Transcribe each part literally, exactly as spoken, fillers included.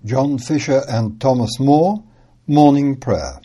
John Fisher and Thomas Moore, Morning Prayer.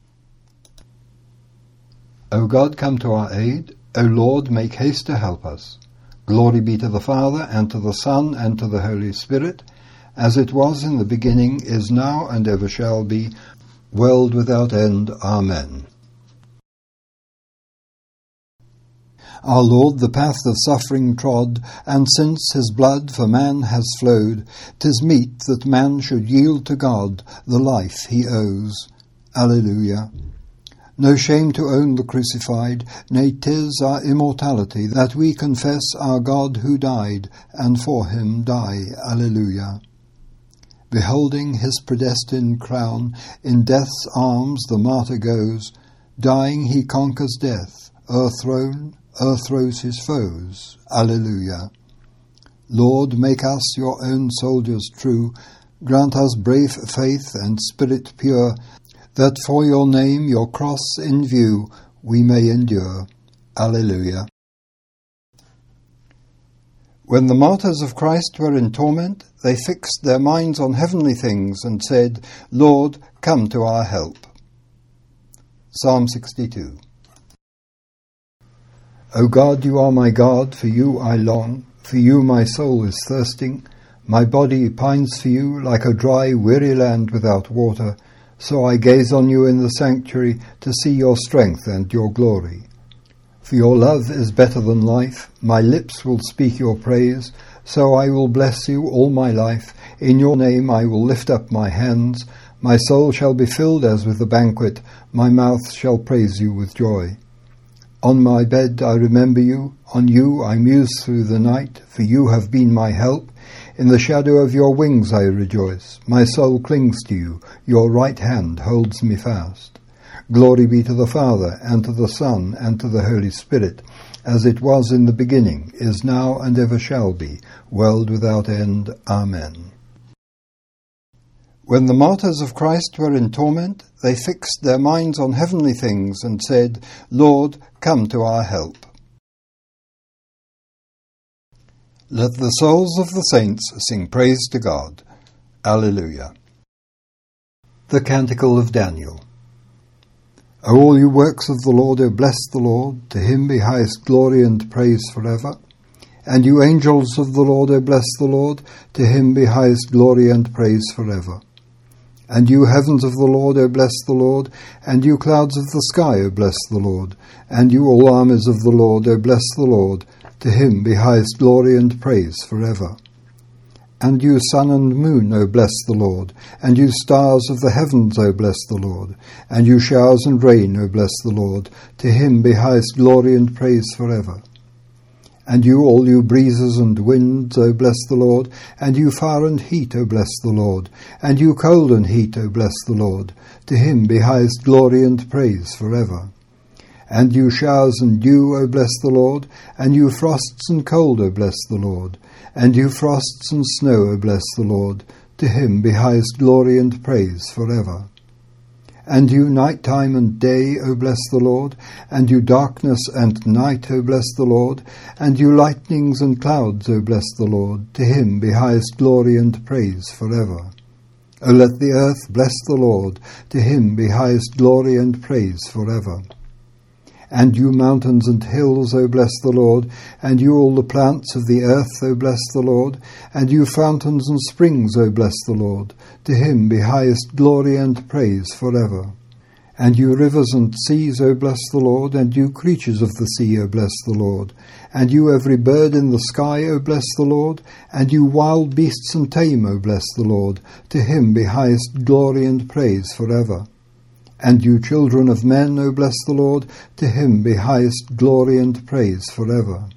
O God, come to our aid. O Lord, make haste to help us. Glory be to the Father, and to the Son, and to the Holy Spirit, as it was in the beginning, is now, and ever shall be, world without end. Amen. Our Lord the path of suffering trod, and since his blood for man has flowed, 'tis meet that man should yield to God the life he owes. Alleluia. No shame to own the crucified, nay, 'tis our immortality that we confess our God who died, and for him die. Alleluia. Beholding his predestined crown, in death's arms the martyr goes. Dying he conquers death, o'erthrown, o'erthrows his foes. Alleluia. Lord, make us your own soldiers true. Grant us brave faith and spirit pure, that for your name, your cross in view, we may endure. Alleluia. When the martyrs of Christ were in torment, they fixed their minds on heavenly things and said, Lord, come to our help. Psalm sixty-two. O God, you are my God, for you I long, for you my soul is thirsting. My body pines for you like a dry, weary land without water. So I gaze on you in the sanctuary to see your strength and your glory. For your love is better than life. My lips will speak your praise. So I will bless you all my life. In your name I will lift up my hands. My soul shall be filled as with a banquet. My mouth shall praise you with joy. On my bed I remember you. On you I muse through the night. For you have been my help. In the shadow of your wings I rejoice. My soul clings to you. Your right hand holds me fast. Glory be to the Father, and to the Son, and to the Holy Spirit, as it was in the beginning, is now, and ever shall be, world without end. Amen. When the martyrs of Christ were in torment, they fixed their minds on heavenly things and said, Lord, come to our help. Let the souls of the saints sing praise to God. Alleluia. The Canticle of Daniel. O all you works of the Lord, O bless the Lord. To him be highest glory and praise forever. And you angels of the Lord, O bless the Lord. To him be highest glory and praise forever. And you heavens of the Lord, O bless the Lord. And you clouds of the sky, O bless the Lord. And you all armies of the Lord, O bless the Lord. To him be highest glory and praise forever. And you sun and moon, O bless the Lord. And you stars of the heavens, O bless the Lord. And you showers and rain, O bless the Lord. To him be highest glory and praise forever. And you, all you breezes and winds, O bless the Lord. And you fire and heat, O bless the Lord. And you cold and heat, O bless the Lord. To him be highest glory and praise forever. And you showers and dew, O bless the Lord. And you frosts and cold, O bless the Lord. And you frosts and snow, O bless the Lord. To him be highest glory and praise forever. And you night time and day, O bless the Lord. And you darkness and night, O bless the Lord. And you lightnings and clouds, O bless the Lord. To him be highest glory and praise forever. O let the earth bless the Lord. To him be highest glory and praise forever. And you mountains and hills, O bless the Lord. And you all the plants of the earth, O bless the Lord. And you fountains and springs, O bless the Lord. To him be highest glory and praise forever. And you rivers and seas, O bless the Lord. And you creatures of the sea, O bless the Lord. And you every bird in the sky, O bless the Lord. And you wild beasts and tame, O bless the Lord. To him be highest glory and praise forever. And you children of men, O bless the Lord. To him be highest glory and praise forever.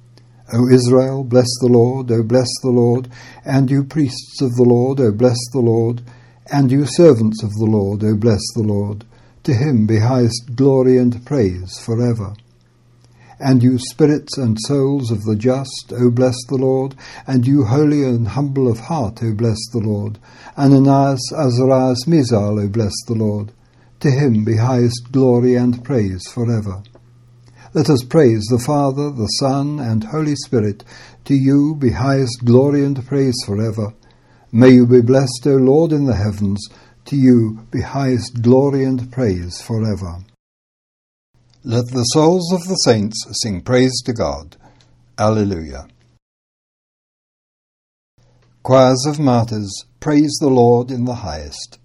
O Israel, bless the Lord, O bless the Lord. And you priests of the Lord, O bless the Lord. And you servants of the Lord, O bless the Lord. To him be highest glory and praise forever. And you spirits and souls of the just, O bless the Lord. And you holy and humble of heart, O bless the Lord. Ananias, Azarias, Misael, O bless the Lord. To him be highest glory and praise forever. Let us praise the Father, the Son, and Holy Spirit. To you be highest glory and praise forever. May you be blessed, O Lord, in the heavens. To you be highest glory and praise forever. Let the souls of the saints sing praise to God. Alleluia. Choirs of martyrs, praise the Lord in the highest.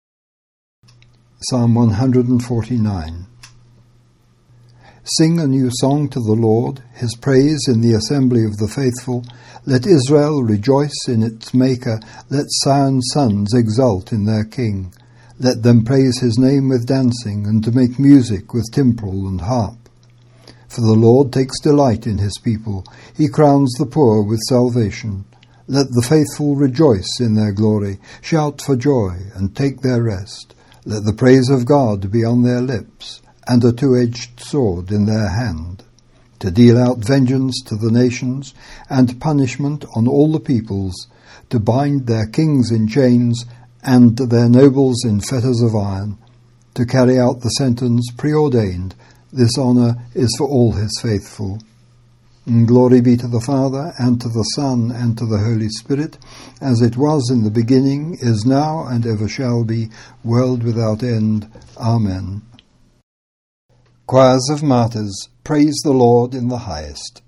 Psalm one forty-nine. Sing a new song to the Lord, his praise in the assembly of the faithful. Let Israel rejoice in its Maker. Let Zion's sons exult in their King. Let them praise his name with dancing, and to make music with timbrel and harp. For the Lord takes delight in his people. He crowns the poor with salvation. Let the faithful rejoice in their glory. Shout for joy and take their rest. Let the praise of God be on their lips, and a two-edged sword in their hand, to deal out vengeance to the nations, and punishment on all the peoples, to bind their kings in chains, and their nobles in fetters of iron, to carry out the sentence preordained. This honour is for all his faithful. And glory be to the Father, and to the Son, and to the Holy Spirit, as it was in the beginning, is now, and ever shall be, world without end. Amen. Choirs of martyrs, praise the Lord in the highest.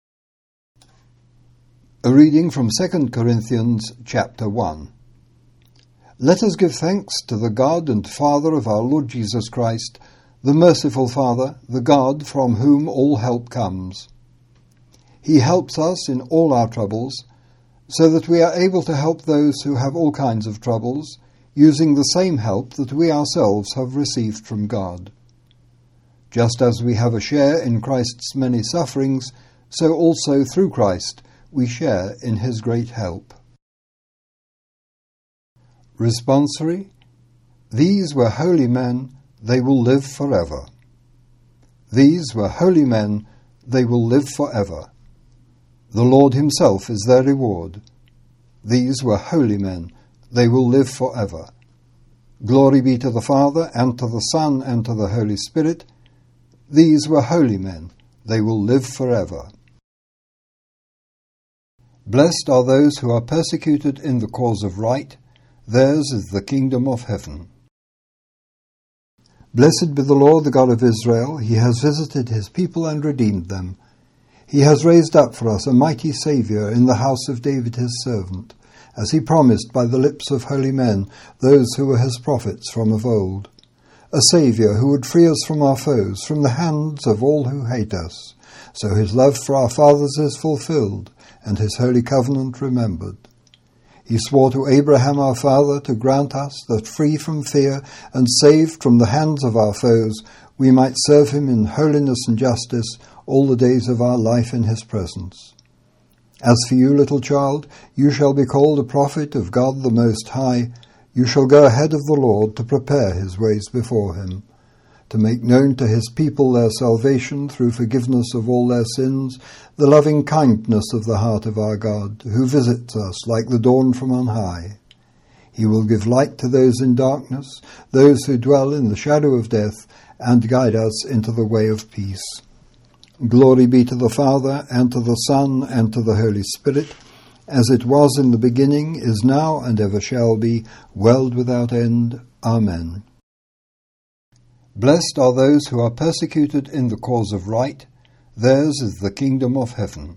A reading from Second Corinthians chapter one. Let us give thanks to the God and Father of our Lord Jesus Christ, the merciful Father, the God from whom all help comes. He helps us in all our troubles, so that we are able to help those who have all kinds of troubles, using the same help that we ourselves have received from God. Just as we have a share in Christ's many sufferings, so also through Christ we share in his great help. Responsory. These were holy men, they will live forever. These were holy men, they will live forever. The Lord himself is their reward. These were holy men, they will live forever. Glory be to the Father, and to the Son, and to the Holy Spirit. These were holy men, they will live forever. Blessed are those who are persecuted in the cause of right, theirs is the kingdom of heaven. Blessed be the Lord, the God of Israel. He has visited his people and redeemed them. He has raised up for us a mighty Saviour in the house of David his servant, as he promised by the lips of holy men, those who were his prophets from of old. A Saviour who would free us from our foes, from the hands of all who hate us. So his love for our fathers is fulfilled, and his holy covenant remembered. He swore to Abraham our father to grant us that, free from fear and saved from the hands of our foes, we might serve him in holiness and justice all the days of our life in his presence. As for you, little child, you shall be called a prophet of God the Most High. You shall go ahead of the Lord to prepare his ways before him, to make known to his people their salvation through forgiveness of all their sins, the loving kindness of the heart of our God, who visits us like the dawn from on high. He will give light to those in darkness, those who dwell in the shadow of death, and guide us into the way of peace. Glory be to the Father, and to the Son, and to the Holy Spirit, as it was in the beginning, is now, and ever shall be, world without end. Amen. Blessed are those who are persecuted in the cause of right, theirs is the kingdom of heaven.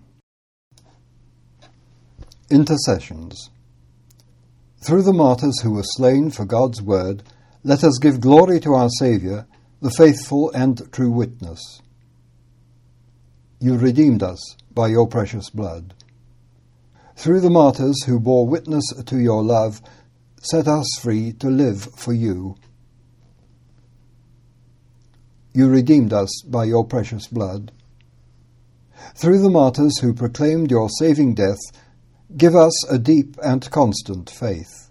Intercessions. Through the martyrs who were slain for God's word, let us give glory to our Saviour, the faithful and true witness. You redeemed us by your precious blood. Through the martyrs who bore witness to your love, set us free to live for you. You redeemed us by your precious blood. Through the martyrs who proclaimed your saving death, give us a deep and constant faith.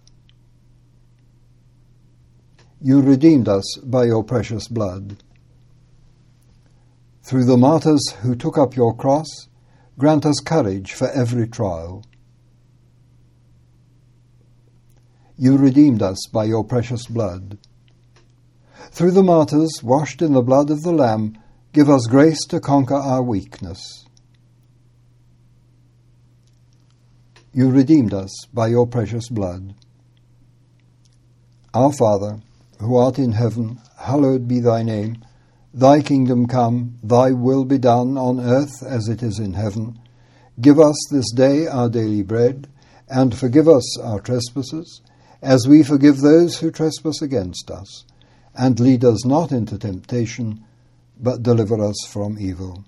You redeemed us by your precious blood. Through the martyrs who took up your cross, grant us courage for every trial. You redeemed us by your precious blood. Through the martyrs washed in the blood of the Lamb, give us grace to conquer our weakness. You redeemed us by your precious blood. Our Father, who art in heaven, hallowed be thy name. Thy kingdom come, thy will be done on earth as it is in heaven. Give us this day our daily bread, and forgive us our trespasses, as we forgive those who trespass against us. And lead us not into temptation, but deliver us from evil.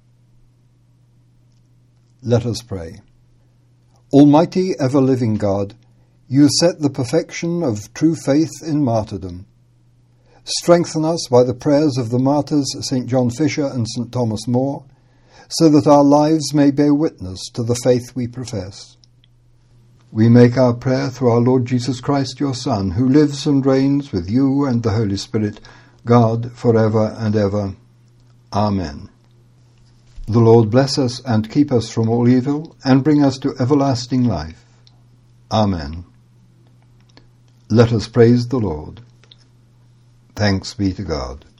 Let us pray. Almighty, ever-living God, you set the perfection of true faith in martyrdom. Strengthen us by the prayers of the martyrs Saint John Fisher and Saint Thomas More, so that our lives may bear witness to the faith we profess. We make our prayer through our Lord Jesus Christ, your Son, who lives and reigns with you and the Holy Spirit, God, for ever and ever. Amen. The Lord bless us and keep us from all evil, and bring us to everlasting life. Amen. Let us praise the Lord. Thanks be to God.